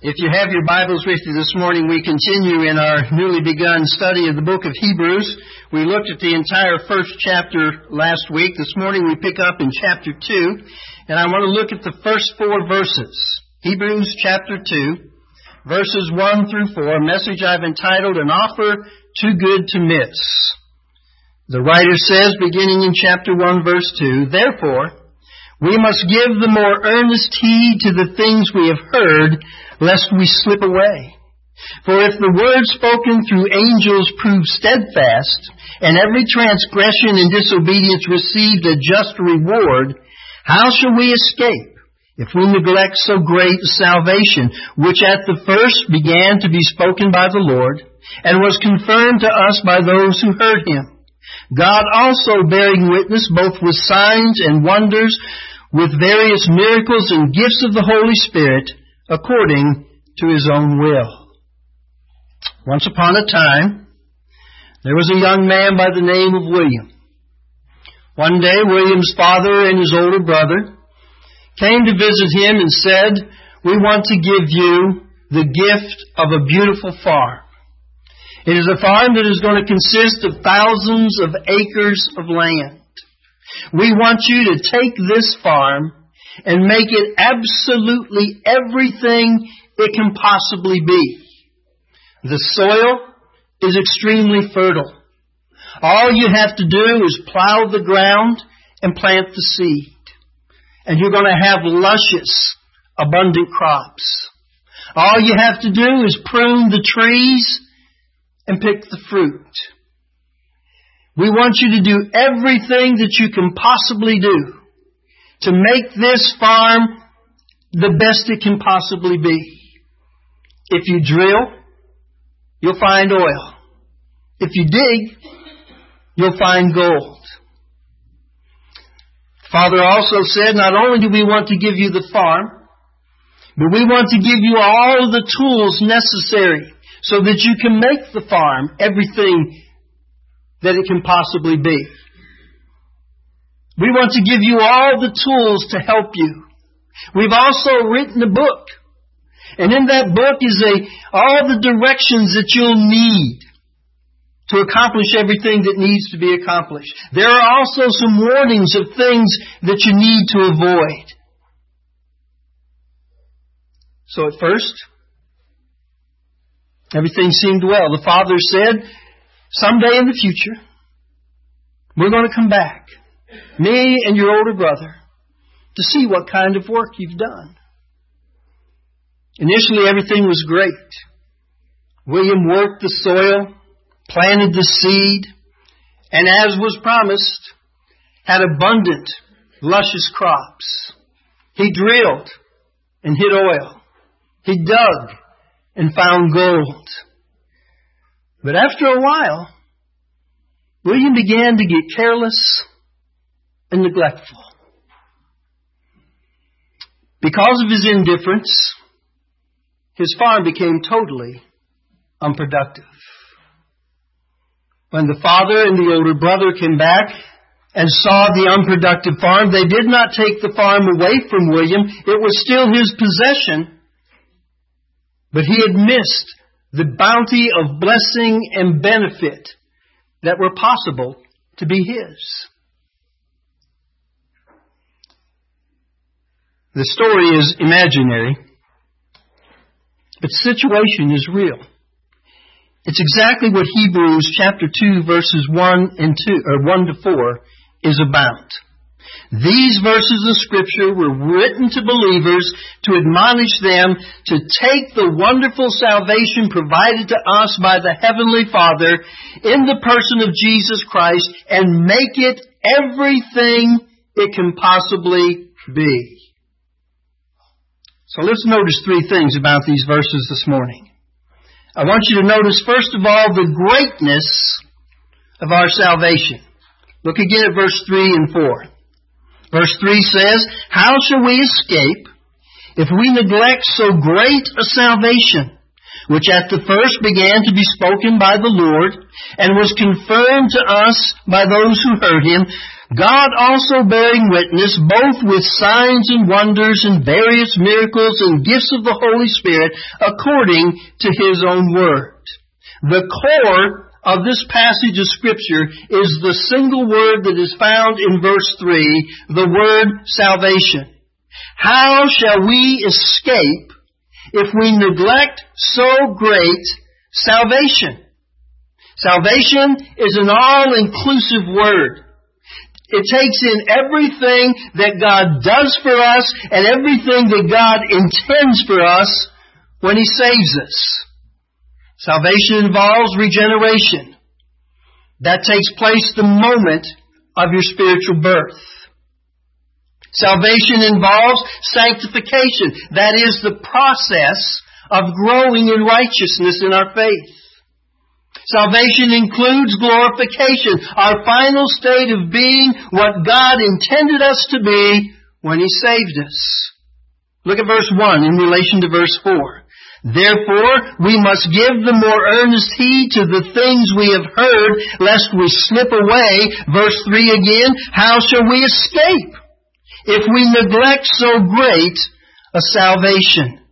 If you have your Bibles with you this morning, we continue in our newly begun study of the book of Hebrews. We looked at the entire first chapter last week. This morning we pick up in chapter 2, and I want to look at the first 4 verses. Hebrews chapter 2, verses 1 through 4, a message I've entitled, An Offer Too Good to Miss. The writer says, beginning in chapter 1, verse 2, Therefore, we must give the more earnest heed to the things we have heard, lest we slip away. For if the word spoken through angels proved steadfast, and every transgression and disobedience received a just reward, how shall we escape if we neglect so great a salvation, which at the first began to be spoken by the Lord, and was confirmed to us by those who heard him? God also bearing witness both with signs and wonders, with various miracles and gifts of the Holy Spirit, according to His own will. Once upon a time, there was a young man by the name of William. One day, William's father and his older brother came to visit him and said, We want to give you the gift of a beautiful farm. It is a farm that is going to consist of thousands of acres of land. We want you to take this farm and make it absolutely everything it can possibly be. The soil is extremely fertile. All you have to do is plow the ground and plant the seed. And you're going to have luscious, abundant crops. All you have to do is prune the trees and pick the fruit. We want you to do everything that you can possibly do to make this farm the best it can possibly be. If you drill, you'll find oil. If you dig, you'll find gold. Father also said, not only do we want to give you the farm, but we want to give you all the tools necessary so that you can make the farm everything that it can possibly be. We want to give you all the tools to help you. We've also written a book. And in that book is all the directions that you'll need to accomplish everything that needs to be accomplished. There are also some warnings of things that you need to avoid. So at first, everything seemed well. The father said, someday in the future, we're going to come back, me and your older brother, to see what kind of work you've done. Initially, everything was great. William worked the soil, planted the seed, and as was promised, had abundant, luscious crops. He drilled and hit oil. He dug and found gold. But after a while, William began to get careless and neglectful. Because of his indifference, his farm became totally unproductive. When the father and the older brother came back and saw the unproductive farm, they did not take the farm away from William. It was still his possession, but he had missed the bounty of blessing and benefit that were possible to be his. The story is imaginary, but the situation is real. It's exactly what Hebrews chapter 2 verses 1 to 4 is about. These verses of Scripture were written to believers to admonish them to take the wonderful salvation provided to us by the Heavenly Father in the person of Jesus Christ and make it everything it can possibly be. So let's notice 3 things about these verses this morning. I want you to notice, first of all, the greatness of our salvation. Look again at verse 3 and 4. Verse 3 says, How shall we escape if we neglect so great a salvation, which at the first began to be spoken by the Lord, and was confirmed to us by those who heard him? God also bearing witness, both with signs and wonders and various miracles and gifts of the Holy Spirit, according to His own word. The core of this passage of Scripture is the single word that is found in verse 3, the word salvation. How shall we escape if we neglect so great salvation? Salvation is an all-inclusive word. It takes in everything that God does for us and everything that God intends for us when He saves us. Salvation involves regeneration. That takes place the moment of your spiritual birth. Salvation involves sanctification. That is the process of growing in righteousness in our faith. Salvation includes glorification, our final state of being what God intended us to be when He saved us. Look at verse 1 in relation to verse 4. Therefore, we must give the more earnest heed to the things we have heard, lest we slip away. Verse 3 again, how shall we escape if we neglect so great a salvation?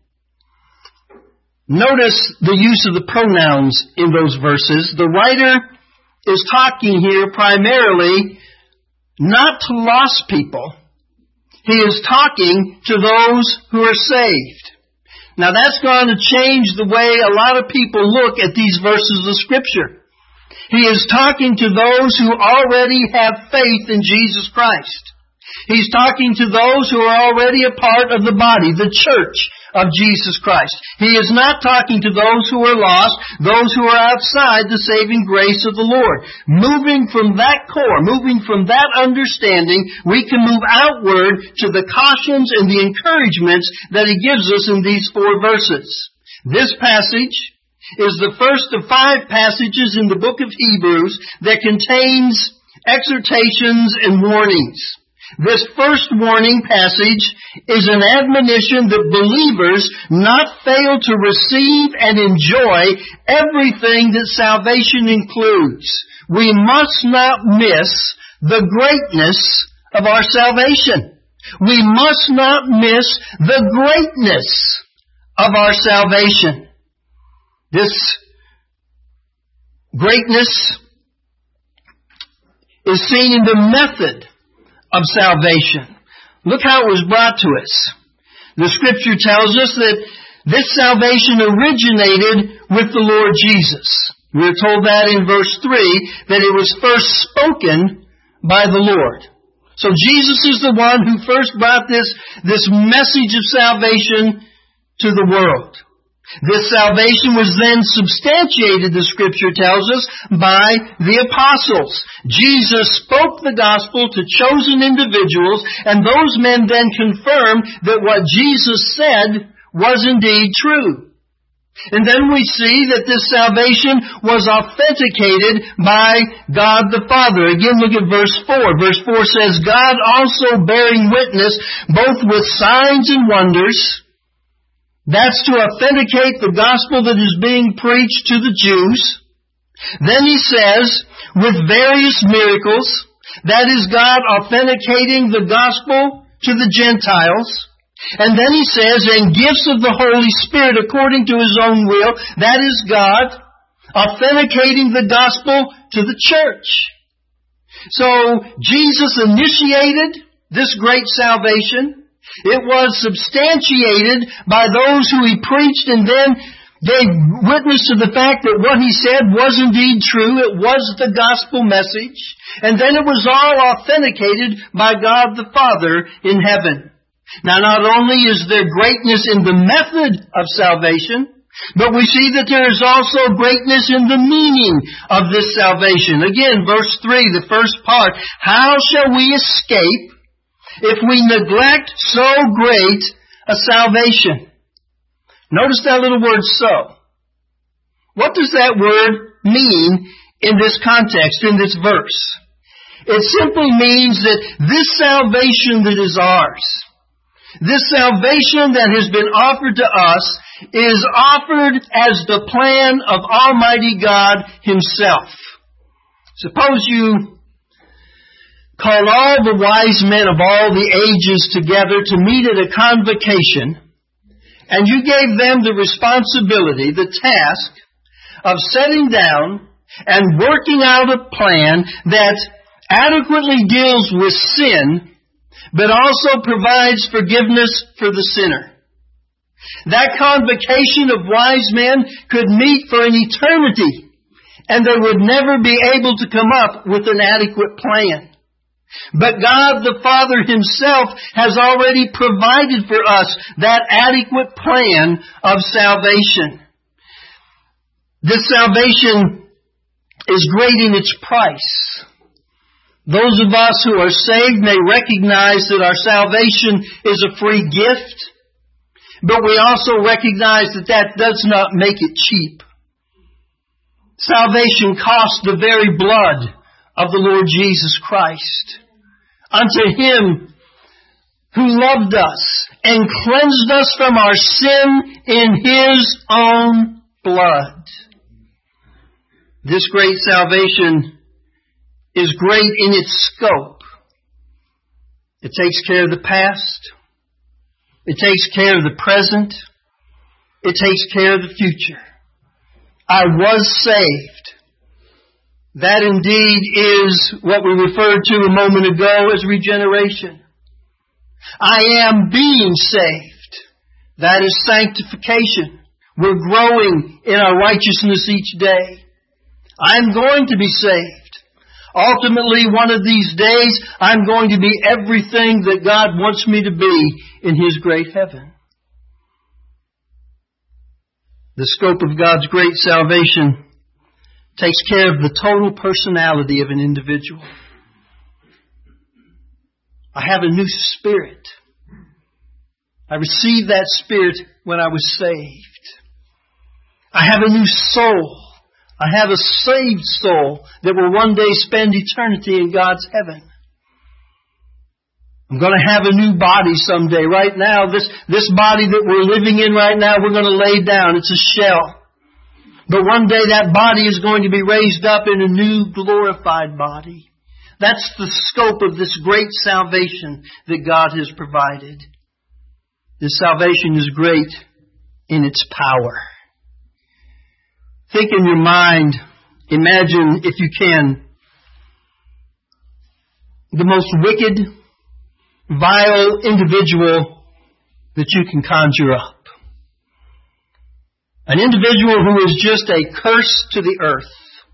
Notice the use of the pronouns in those verses. The writer is talking here primarily not to lost people. He is talking to those who are saved. Now that's going to change the way a lot of people look at these verses of Scripture. He is talking to those who already have faith in Jesus Christ. He's talking to those who are already a part of the body, the church of Jesus Christ. He is not talking to those who are lost, those who are outside the saving grace of the Lord. Moving from that core, moving from that understanding, we can move outward to the cautions and the encouragements that He gives us in these 4 verses. This passage is the first of 5 passages in the book of Hebrews that contains exhortations and warnings. This first warning passage is an admonition that believers not fail to receive and enjoy everything that salvation includes. We must not miss the greatness of our salvation. We must not miss the greatness of our salvation. This greatness is seen in the method of salvation. Look how it was brought to us. The Scripture tells us that this salvation originated with the Lord Jesus. We're told that in verse 3, that it was first spoken by the Lord. So Jesus is the one who first brought this message of salvation to the world. This salvation was then substantiated, the Scripture tells us, by the apostles. Jesus spoke the gospel to chosen individuals, and those men then confirmed that what Jesus said was indeed true. And then we see that this salvation was authenticated by God the Father. Again, look at verse 4. Verse 4 says, God also bearing witness both with signs and wonders. That's to authenticate the gospel that is being preached to the Jews. Then he says, with various miracles, that is God authenticating the gospel to the Gentiles. And then he says, and gifts of the Holy Spirit according to His own will, that is God authenticating the gospel to the church. So Jesus initiated this great salvation. It was substantiated by those who He preached and then gave witness to the fact that what He said was indeed true. It was the gospel message. And then it was all authenticated by God the Father in heaven. Now, not only is there greatness in the method of salvation, but we see that there is also greatness in the meaning of this salvation. Again, verse 3, the first part, how shall we escape if we neglect so great a salvation? Notice that little word, so. What does that word mean in this context, in this verse? It simply means that this salvation that is ours, this salvation that has been offered to us, is offered as the plan of Almighty God Himself. Suppose you called all the wise men of all the ages together to meet at a convocation, and you gave them the responsibility, the task, of setting down and working out a plan that adequately deals with sin, but also provides forgiveness for the sinner. That convocation of wise men could meet for an eternity, and they would never be able to come up with an adequate plan. But God the Father Himself has already provided for us that adequate plan of salvation. This salvation is great in its price. Those of us who are saved may recognize that our salvation is a free gift, but we also recognize that that does not make it cheap. Salvation cost the very blood of the Lord Jesus Christ. Unto Him who loved us and cleansed us from our sin in His own blood. This great salvation is great in its scope. It takes care of the past. It takes care of the present. It takes care of the future. I was saved. That indeed is what we referred to a moment ago as regeneration. I am being saved. That is sanctification. We're growing in our righteousness each day. I'm going to be saved. Ultimately, one of these days, I'm going to be everything that God wants me to be in His great heaven. The scope of God's great salvation takes care of the total personality of an individual. I have a new spirit. I received that spirit when I was saved. I have a new soul. I have a saved soul that will one day spend eternity in God's heaven. I'm going to have a new body someday. Right now, this body that we're living in right now, we're going to lay down. It's a shell. But one day that body is going to be raised up in a new glorified body. That's the scope of this great salvation that God has provided. This salvation is great in its power. Think in your mind, imagine, if you can, the most wicked, vile individual that you can conjure up. An individual who is just a curse to the earth.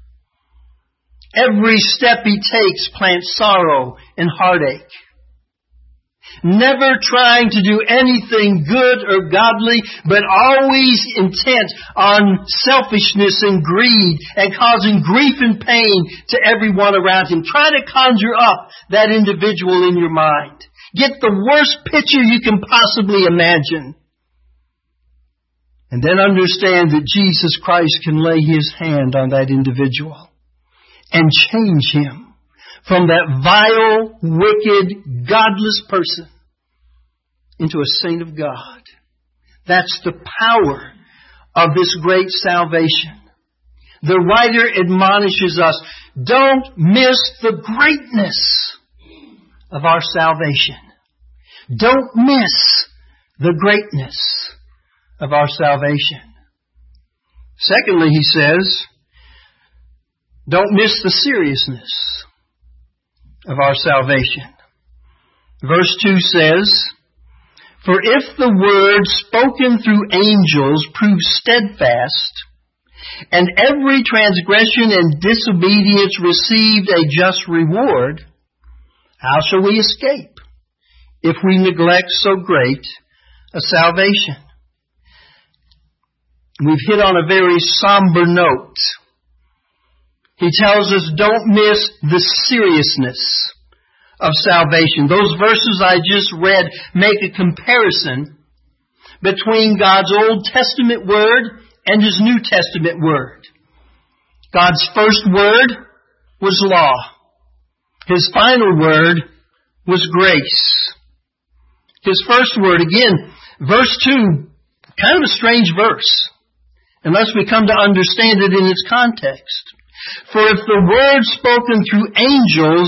Every step he takes plants sorrow and heartache. Never trying to do anything good or godly, but always intent on selfishness and greed and causing grief and pain to everyone around him. Try to conjure up that individual in your mind. Get the worst picture you can possibly imagine. And then understand that Jesus Christ can lay His hand on that individual and change him from that vile, wicked, godless person into a saint of God. That's the power of this great salvation. The writer admonishes us, don't miss the greatness of our salvation. Don't miss the greatness of our salvation. Secondly, he says, don't miss the seriousness of our salvation. Verse 2 says, for if the word spoken through angels proves steadfast, and every transgression and disobedience received a just reward, how shall we escape if we neglect so great a salvation? We've hit on a very somber note. He tells us don't miss the seriousness of salvation. Those verses I just read make a comparison between God's Old Testament Word and His New Testament Word. God's first word was law. His final word was grace. His first word, again, verse 2, kind of a strange verse, unless we come to understand it in its context. For if the word spoken through angels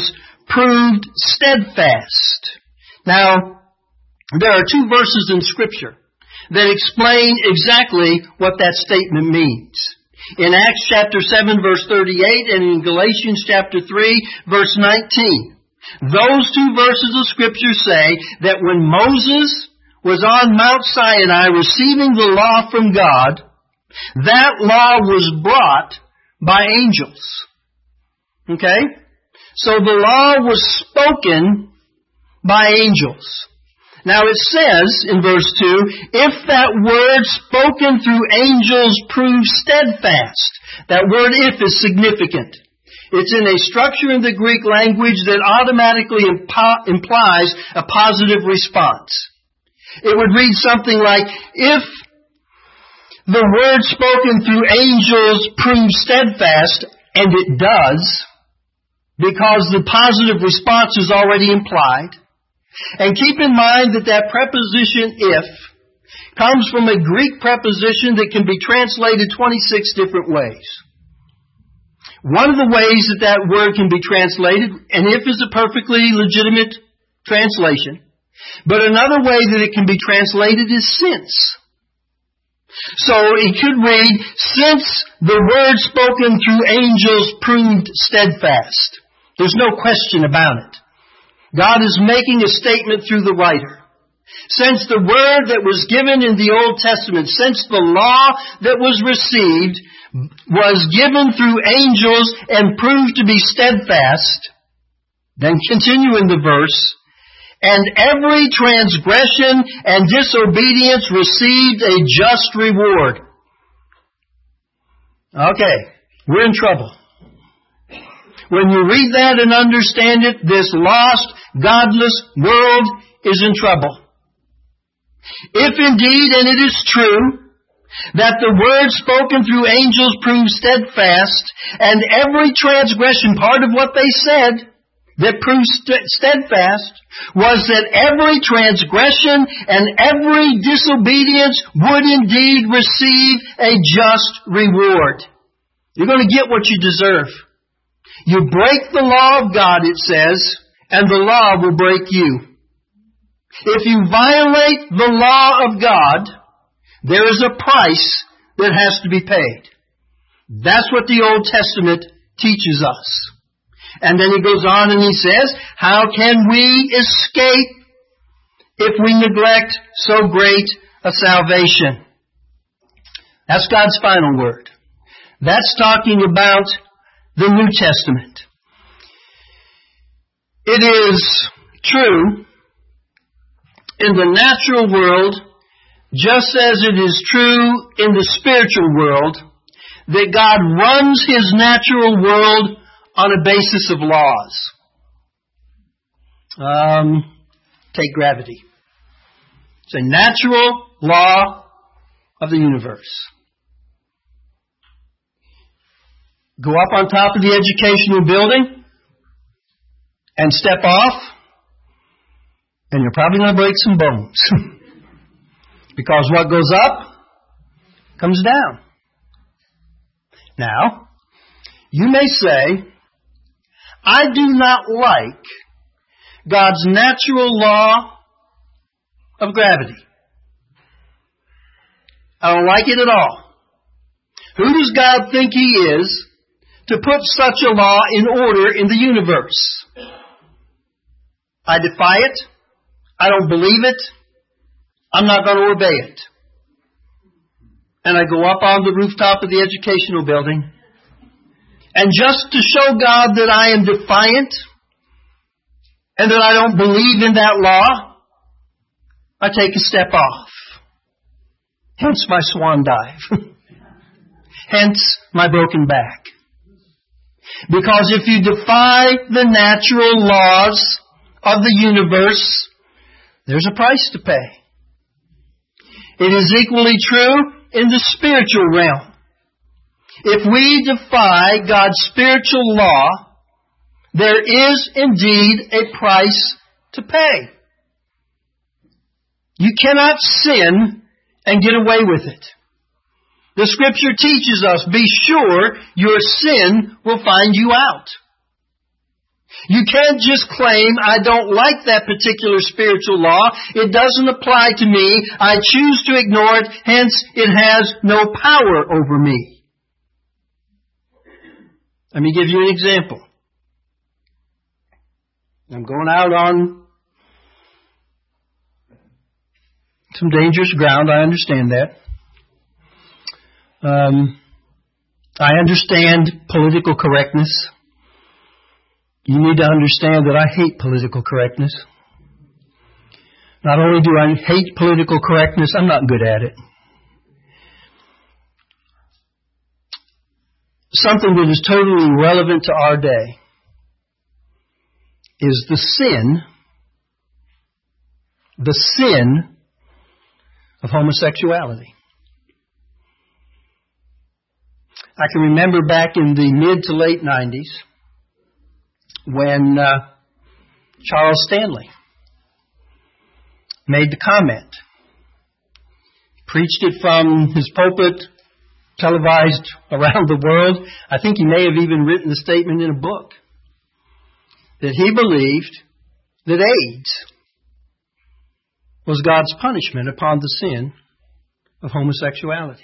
proved steadfast. Now, there are two verses in Scripture that explain exactly what that statement means. In Acts chapter 7 verse 38 and in Galatians chapter 3 verse 19. Those two verses of Scripture say that when Moses was on Mount Sinai receiving the law from God, that law was brought by angels. Okay? So the law was spoken by angels. Now it says in verse 2, if that word spoken through angels proves steadfast. That word if is significant. It's in a structure in the Greek language that automatically implies a positive response. It would read something like, if the word spoken through angels proves steadfast, and it does, because the positive response is already implied. And keep in mind that that preposition if comes from a Greek preposition that can be translated 26 different ways. One of the ways that that word can be translated, and if is a perfectly legitimate translation, but another way that it can be translated is since. So it could read, since the word spoken through angels proved steadfast. There's no question about it. God is making a statement through the writer. Since the word that was given in the Old Testament, since the law that was received was given through angels and proved to be steadfast, then continue in the verse, and every transgression and disobedience received a just reward. Okay, we're in trouble. When you read that and understand it, this lost, godless world is in trouble. If indeed, and it is true, that the word spoken through angels proved steadfast, and every transgression, part of what they said, that proved steadfast, was that every transgression and every disobedience would indeed receive a just reward. You're going to get what you deserve. You break the law of God, it says, and the law will break you. If you violate the law of God, there is a price that has to be paid. That's what the Old Testament teaches us. And then he goes on and he says, how can we escape if we neglect so great a salvation? That's God's final word. That's talking about the New Testament. It is true in the natural world, just as it is true in the spiritual world, that God runs His natural world on a basis of laws. Take gravity. It's a natural law of the universe. Go up on top of the educational building and step off, and you're probably going to break some bones. Because what goes up comes down. Now, you may say, I do not like God's natural law of gravity. I don't like it at all. Who does God think He is to put such a law in order in the universe? I defy it. I don't believe it. I'm not going to obey it. And I go up on the rooftop of the educational building, and just to show God that I am defiant and that I don't believe in that law, I take a step off. Hence my swan dive. Hence my broken back. Because if you defy the natural laws of the universe, there's a price to pay. It is equally true in the spiritual realm. If we defy God's spiritual law, there is indeed a price to pay. You cannot sin and get away with it. The Scripture teaches us, be sure your sin will find you out. You can't just claim, I don't like that particular spiritual law. It doesn't apply to me. I choose to ignore it. Hence, it has no power over me. Let me give you an example. I'm going out on some dangerous ground. I understand that. I understand political correctness. You need to understand that I hate political correctness. Not only do I hate political correctness, I'm not good at it. Something that is totally relevant to our day is the sin of homosexuality. I can remember back in the mid to late 90s when Charles Stanley made the comment, preached it from his pulpit, televised around the world. I think he may have even written the statement in a book, that he believed that AIDS was God's punishment upon the sin of homosexuality.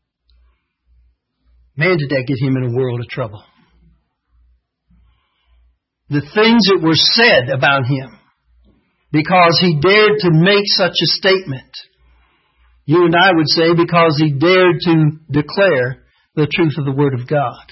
Man, did that get him in a world of trouble. The things that were said about him because he dared to make such a statement. You and I would say because he dared to declare the truth of the Word of God.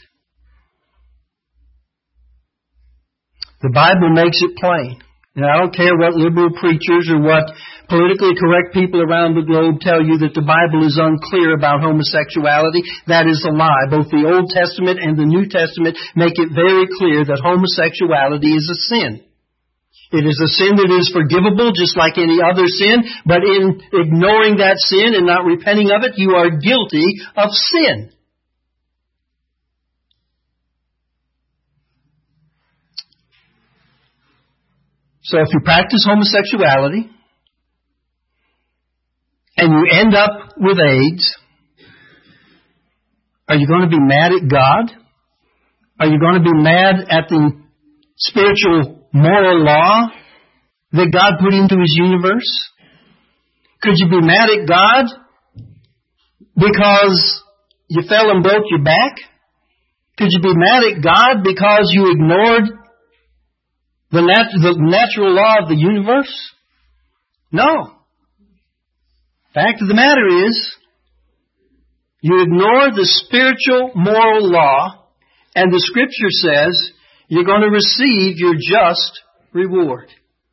The Bible makes it plain. And I don't care what liberal preachers or what politically correct people around the globe tell you that the Bible is unclear about homosexuality. That is a lie. Both the Old Testament and the New Testament make it very clear that homosexuality is a sin. It is a sin that is forgivable just like any other sin, but in ignoring that sin and not repenting of it, you are guilty of sin. So if you practice homosexuality and you end up with AIDS, are you going to be mad at God? Are you going to be mad at the spiritual moral law that God put into His universe? Could you be mad at God because you fell and broke your back? Could you be mad at God because you ignored the natural law of the universe? No. Fact of the matter is, you ignore the spiritual moral law, and the Scripture says you're going to receive your just reward.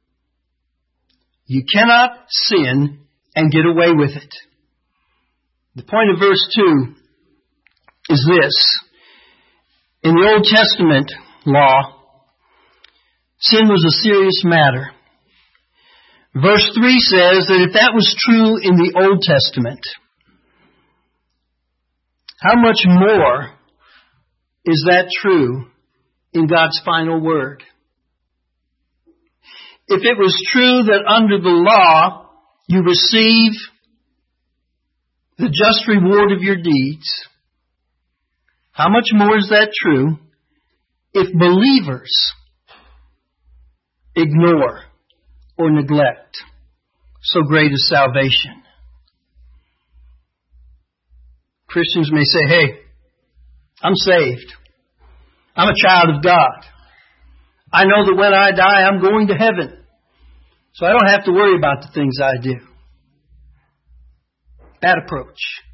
You cannot sin and get away with it. The point of verse 2 is this. In the Old Testament law, sin was a serious matter. Verse 3 says that if that was true in the Old Testament, how much more is that true in God's final word? If it was true that under the law you receive the just reward of your deeds, how much more is that true if believers ignore or neglect so great a salvation? Christians may say, hey, I'm saved. I'm a child of God. I know that when I die, I'm going to heaven. So I don't have to worry about the things I do. Bad approach.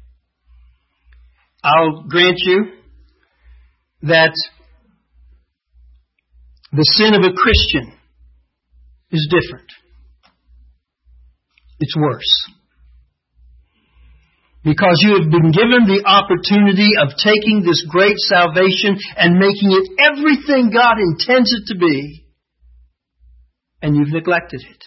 I'll grant you that the sin of a Christian is different. It's worse. Because you have been given the opportunity of taking this great salvation and making it everything God intends it to be, and you've neglected it.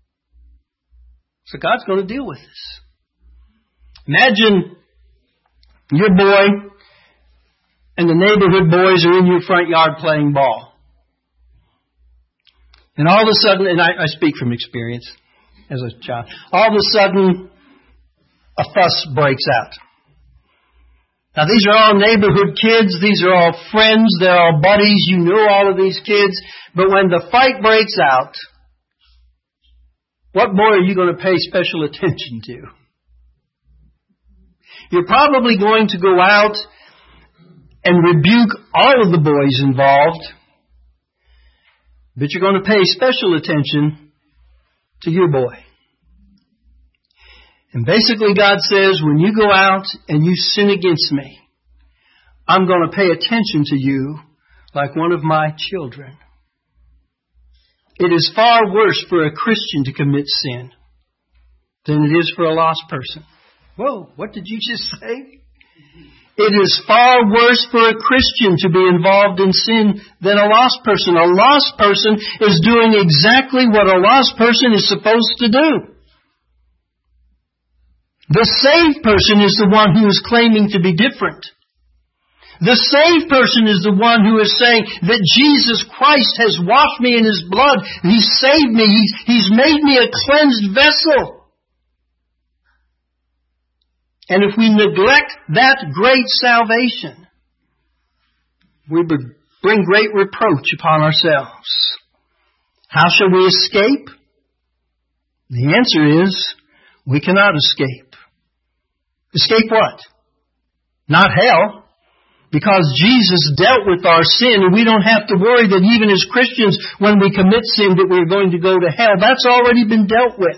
So God's going to deal with this. Imagine your boy and the neighborhood boys are in your front yard playing ball. And all of a sudden, and I speak from experience as a child, all of a sudden a fuss breaks out. Now, these are all neighborhood kids. These are all friends. They're all buddies. You know all of these kids. But when the fight breaks out, what boy are you going to pay special attention to? You're probably going to go out and rebuke all of the boys involved, but you're going to pay special attention to your boy. And basically God says, when you go out and you sin against me, I'm going to pay attention to you like one of my children. It is far worse for a Christian to commit sin than it is for a lost person. Whoa, what did you just say? It is far worse for a Christian to be involved in sin than a lost person. A lost person is doing exactly what a lost person is supposed to do. The saved person is the one who is claiming to be different. The saved person is the one who is saying that Jesus Christ has washed me in His blood. He's saved me. He's made me a cleansed vessel. And if we neglect that great salvation, we bring great reproach upon ourselves. How shall we escape? The answer is, we cannot escape. Escape what? Not hell. Because Jesus dealt with our sin, and we don't have to worry that even as Christians, when we commit sin, that we're going to go to hell. That's already been dealt with.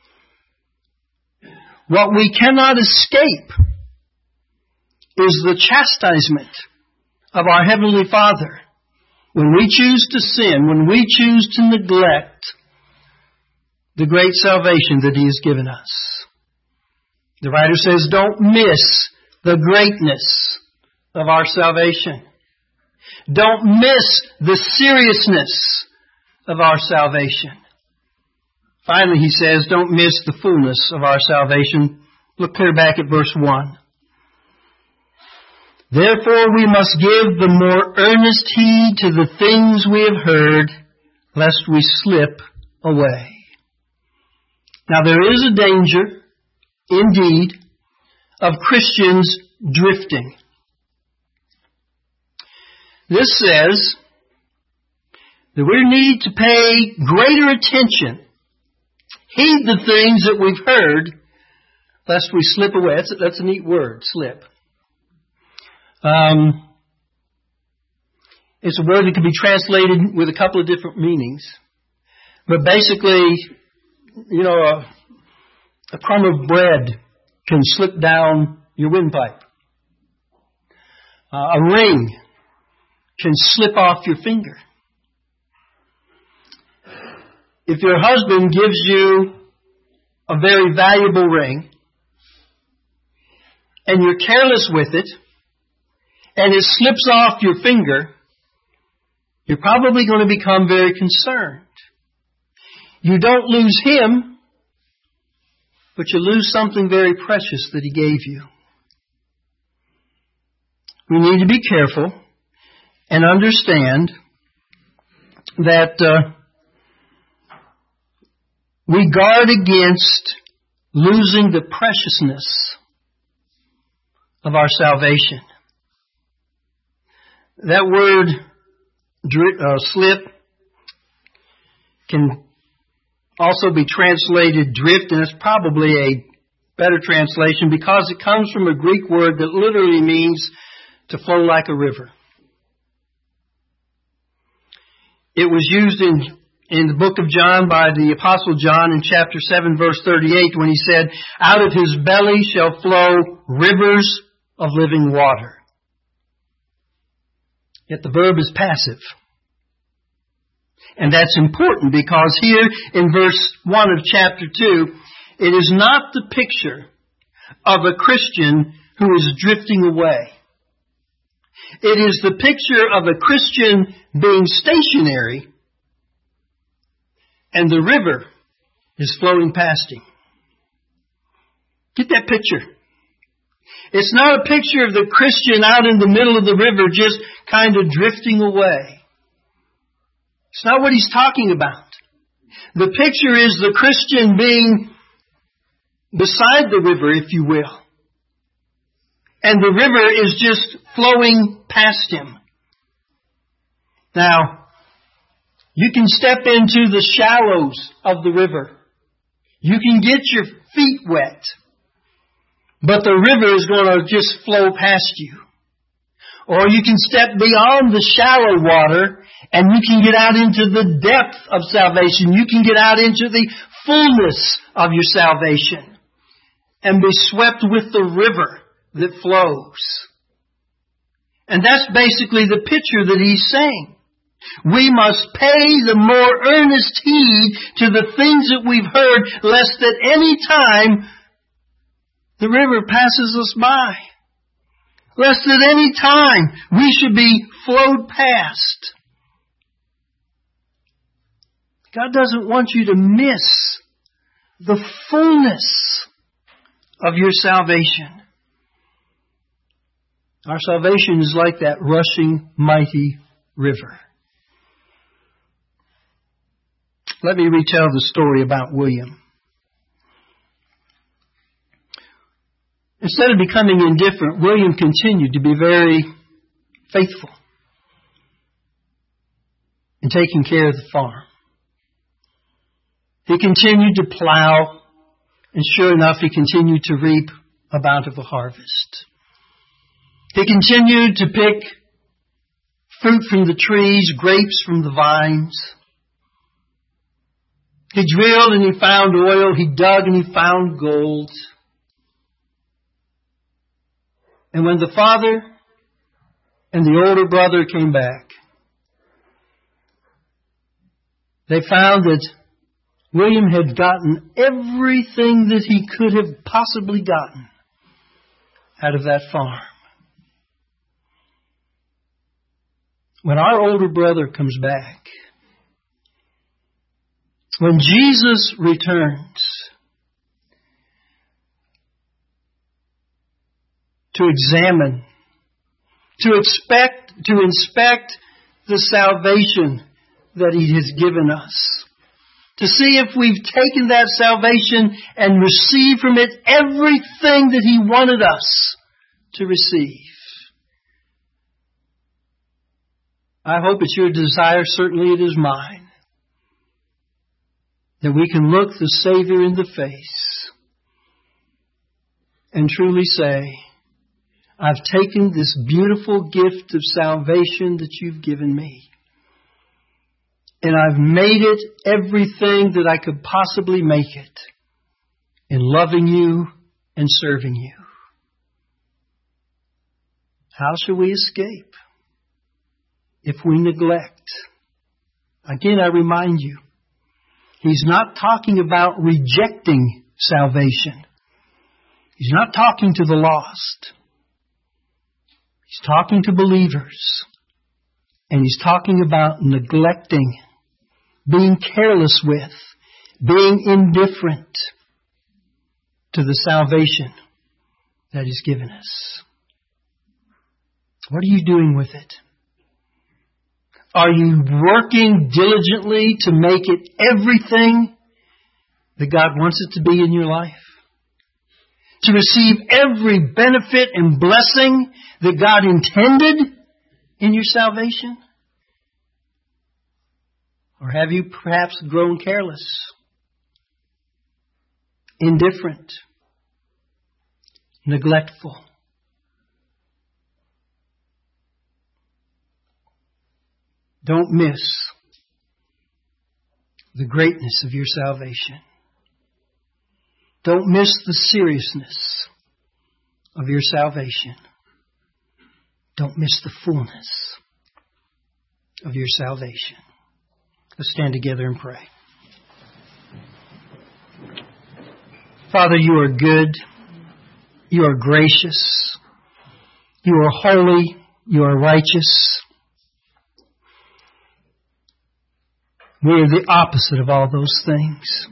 What we cannot escape is the chastisement of our Heavenly Father. When we choose to sin, when we choose to neglect the great salvation that He has given us. The writer says, don't miss the greatness of our salvation. Don't miss the seriousness of our salvation. Finally, he says, don't miss the fullness of our salvation. Look clear back at verse 1. Therefore we must give the more earnest heed to the things we have heard, lest we slip away. Now there is a danger, indeed, of Christians drifting. This says that we need to pay greater attention, heed the things that we've heard, lest we slip away. That's a neat word, slip. It's a word that can be translated with a couple of different meanings. But basically, a crumb of bread can slip down your windpipe. A ring can slip off your finger. If your husband gives you a very valuable ring and you're careless with it and it slips off your finger, you're probably going to become very concerned. You don't lose him, but you lose something very precious that he gave you. We need to be careful and understand that we guard against losing the preciousness of our salvation. That word, slip, can also be translated drift, and it's probably a better translation because it comes from a Greek word that literally means to flow like a river. It was used in the book of John by the Apostle John in chapter 7 verse 38 when he said, out of his belly shall flow rivers of living water. Yet the verb is passive. And that's important because here in verse 1 of chapter 2, it is not the picture of a Christian who is drifting away. It is the picture of a Christian being stationary and the river is flowing past him. Get that picture. It's not a picture of the Christian out in the middle of the river just kind of drifting away. It's not what he's talking about. The picture is the Christian being beside the river, if you will. and the river is just flowing past him. Now, you can step into the shallows of the river. You can get your feet wet, but the river is going to just flow past you. Or you can step beyond the shallow water and you can get out into the depth of salvation. You can get out into the fullness of your salvation and be swept with the river that flows. And that's basically the picture that he's saying. We must pay the more earnest heed to the things that we've heard, lest at any time the river passes us by. Lest at any time we should be flowed past. God doesn't want you to miss the fullness of your salvation. Our salvation is like that rushing, mighty river. Let me retell the story about William. Instead of becoming indifferent, William continued to be very faithful in taking care of the farm. He continued to plow, and sure enough, he continued to reap a bountiful harvest. He continued to pick fruit from the trees, grapes from the vines. He drilled and he found oil. He dug and he found gold. And when the father and the older brother came back, they found that William had gotten everything that he could have possibly gotten out of that farm. When our older brother comes back, when Jesus returns to examine, to inspect the salvation that He has given us, to see if we've taken that salvation and received from it everything that He wanted us to receive. I hope it's your desire, certainly it is mine, that we can look the Savior in the face and truly say, I've taken this beautiful gift of salvation that you've given me, and I've made it everything that I could possibly make it in loving you and serving you. How shall we escape if we neglect? Again, I remind you, He's not talking about rejecting salvation. He's not talking to the lost. He's talking to believers. And He's talking about neglecting, being careless with, being indifferent to the salvation that He's given us. What are you doing with it? Are you working diligently to make it everything that God wants it to be in your life? To receive every benefit and blessing that God intended in your salvation? Or have you perhaps grown careless, indifferent, neglectful? Don't miss the greatness of your salvation. Don't miss the seriousness of your salvation. Don't miss the fullness of your salvation. Let's stand together and pray. Father, you are good. You are gracious. You are holy. You are righteous. We are the opposite of all those things.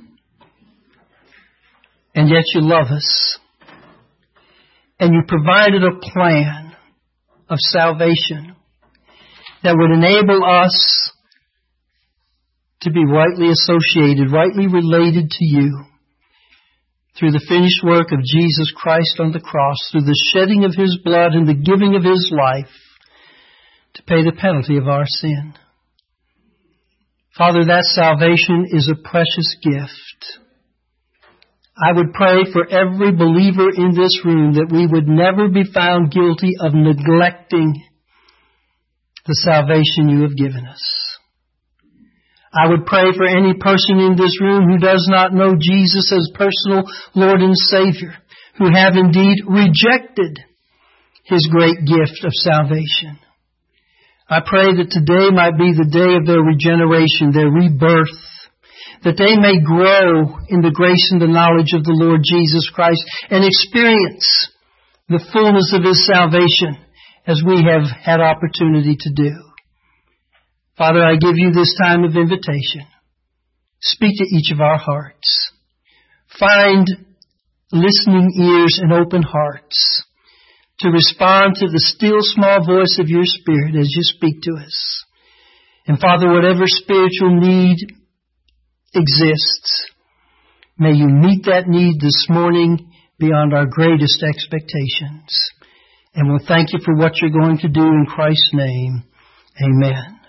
And yet you love us. And you provided a plan of salvation that would enable us to be rightly associated, rightly related to you, through the finished work of Jesus Christ on the cross, through the shedding of His blood and the giving of His life to pay the penalty of our sin. Father, that salvation is a precious gift. I would pray for every believer in this room that we would never be found guilty of neglecting the salvation You have given us. I would pray for any person in this room who does not know Jesus as personal Lord and Savior, who have indeed rejected His great gift of salvation. I pray that today might be the day of their regeneration, their rebirth, that they may grow in the grace and the knowledge of the Lord Jesus Christ and experience the fullness of His salvation as we have had opportunity to do. Father, I give You this time of invitation. Speak to each of our hearts. Find listening ears and open hearts to respond to the still small voice of Your Spirit as You speak to us. And Father, whatever spiritual need exists, may You meet that need this morning beyond our greatest expectations. And we'll thank You for what You're going to do in Christ's name. Amen.